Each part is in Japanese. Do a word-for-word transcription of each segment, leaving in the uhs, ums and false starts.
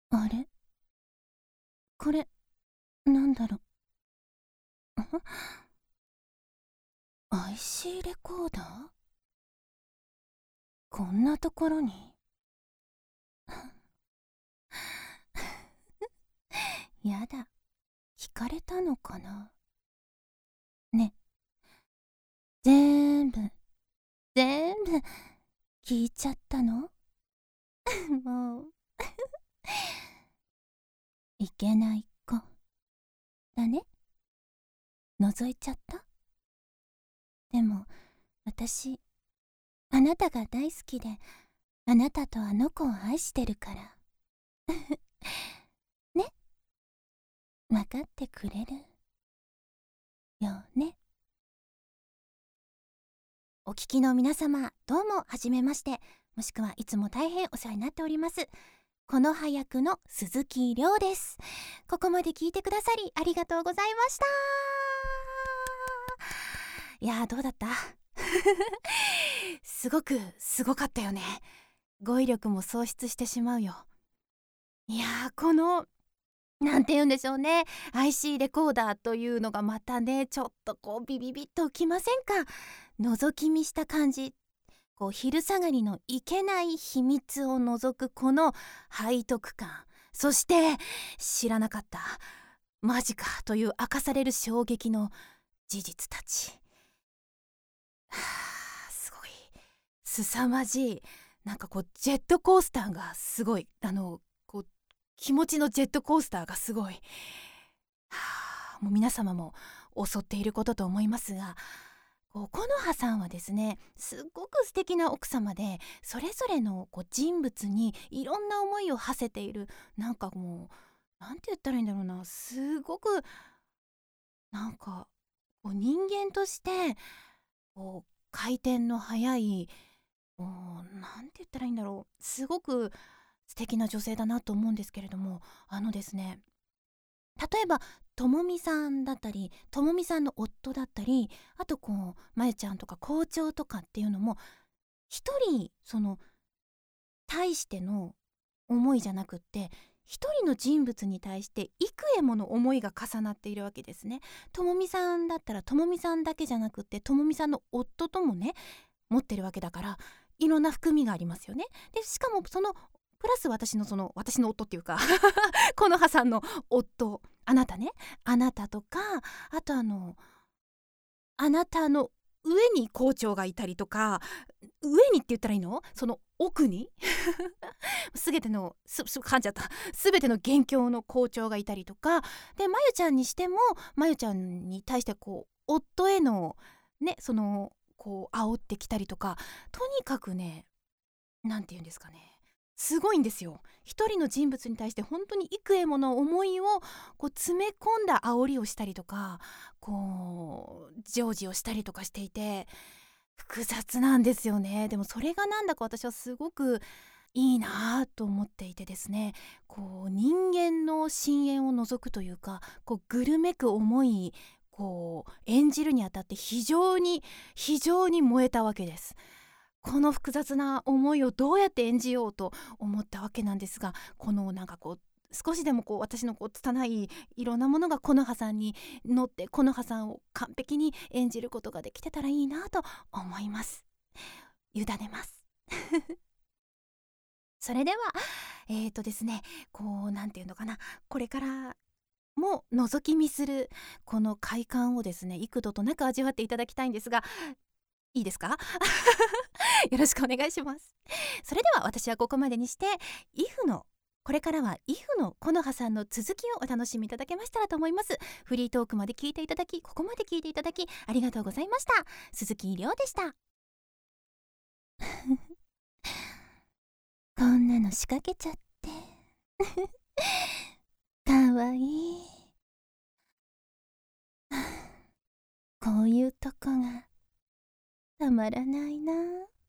あれ、これ、なんだろう。アイシー レコーダー、こんなところに。やだ、聞かれたのかな。ね、ぜーんぶ、ぜーんぶ、聞いちゃったの？もう、いけない子、だね。覗いちゃった？でも、私、あなたが大好きで、あなたとあの子を愛してるから。ね、わかってくれるよね。お聞きの皆様、どうもはじめまして、もしくはいつも大変お世話になっております。この葉役の鈴木亮です。ここまで聞いてくださりありがとうございました。いやー、どうだった？すごくすごかったよね。語彙力も喪失してしまうよ。いやー、このなんて言うんでしょうね、 アイシー レコーダーというのがまたね、ちょっとこうビビビッときませんか？覗き見した感じ、こう昼下がりのいけない秘密を覗くこの背徳感、そして知らなかった、マジかという明かされる衝撃の事実たち。はあ、すごい凄まじい。なんかこうジェットコースターがすごい、あのこう気持ちのジェットコースターがすごい、はあ、もう皆様も襲っていることと思いますが、こう木の葉さんはですね、すっごく素敵な奥様で、それぞれのこう人物にいろんな思いを馳せている、なんかもうなんて言ったらいいんだろうな、すごくなんかこう人間としてこう回転の速い、もうなんて言ったらいいんだろう、すごく素敵な女性だなと思うんですけれども、あのですね、例えばともみさんだったり、ともみさんの夫だったり、あとこうまゆちゃんとか校長とかっていうのも、一人その対しての思いじゃなくって、一人の人物に対して幾重もの思いが重なっているわけですね。ともみさんだったらともみさんだけじゃなくって、ともみさんの夫ともね持ってるわけだから、いろんな含みがありますよね。でしかもそのプラス私のその私の夫っていうかこの葉さんの夫、あなたね、あなたとか、あとあのあなたの上に校長がいたりとか、上にって言ったらいいの、その奥にすべてのすす噛んじゃった、すべての元凶の校長がいたりとかで、まゆちゃんにしてもまゆちゃんに対してこう夫へのね、そのこう煽ってきたりとか、とにかくね、なんて言うんですかね、すごいんですよ。一人の人物に対して本当に幾重もの思いをこう詰め込んだ煽りをしたりとか、こうジョージをしたりとかしていて、複雑なんですよね。でもそれがなんだか私はすごくいいなと思っていてですね、こう人間の深淵を覗くというか、こうぐるめく思い、こう演じるにあたって非常に非常に燃えたわけです。この複雑な思いをどうやって演じようと思ったわけなんですが、このなんかこう少しでもこう私のこう拙いいろんなものがこの葉さんに乗って、この葉さんを完璧に演じることができてたらいいなと思います。委ねます。それではえーとですね、こうなんていうのかな、これからも覗き見するこの快感をですね、幾度となく味わっていただきたいんですが、いいですか？よろしくお願いします。それでは私はここまでにして、イフのこれからはイフの木の葉さんの続きをお楽しみいただけましたらと思います。フリートークまで聞いていただき、ここまで聞いていただきありがとうございました。鈴木亮でした。こんなの仕掛けちゃってかわいい。こういうとこがたまらないな。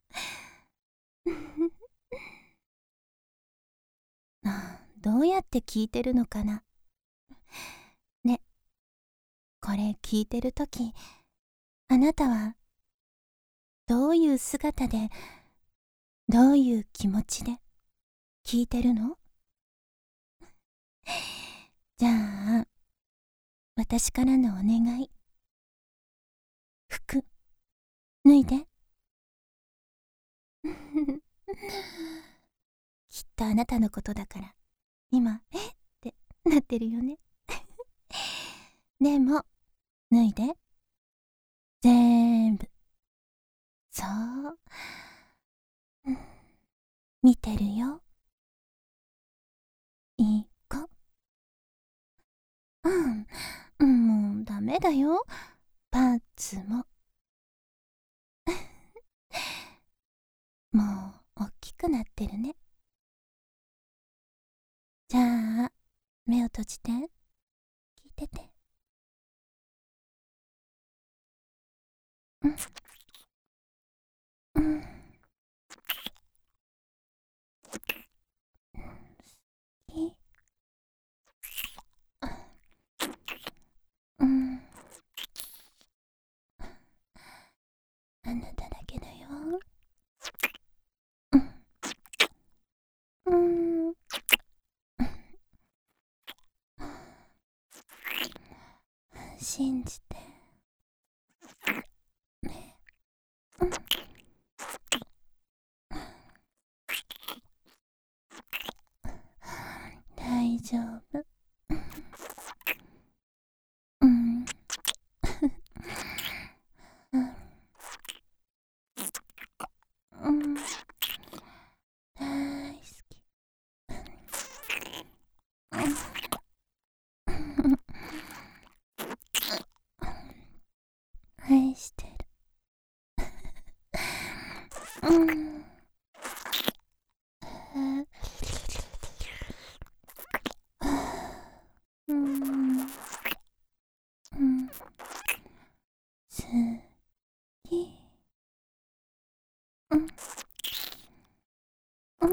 あ、どうやって聞いてるのかな。ね、これ聞いてるとき、あなたはどういう姿で、どういう気持ちで聞いてるの？ じゃあ、私からのお願い。服、脱いで。きっとあなたのことだから、今、えってなってるよね。でも、脱いで。全部。そう。うん、見てるよ。いい子。うん、うん、もうダメだよ。パンツも。もう、おっきくなってるね。じゃあ、目を閉じて。聞いてて。うん。うん。いい。うん。あなただけだよ。うん。うん。信じて。ね。うん。大丈夫。うん。うん。うん。大好き。愛してる。うん。うん。うん。好き。うん。うん。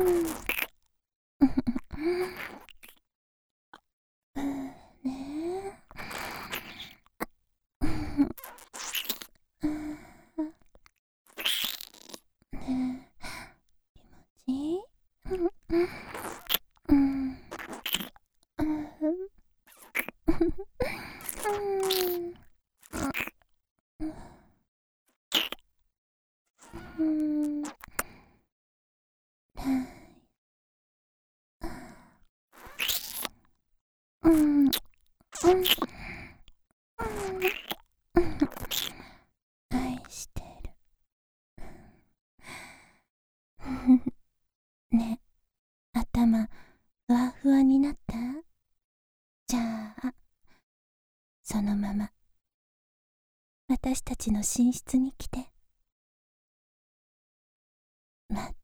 ねえ。ねえ。気持ちいい？うん。うん。うん。うん。うん。愛してる。ね、頭ふわふわになった？じゃあ、そのまま私たちの寝室に来て。待っ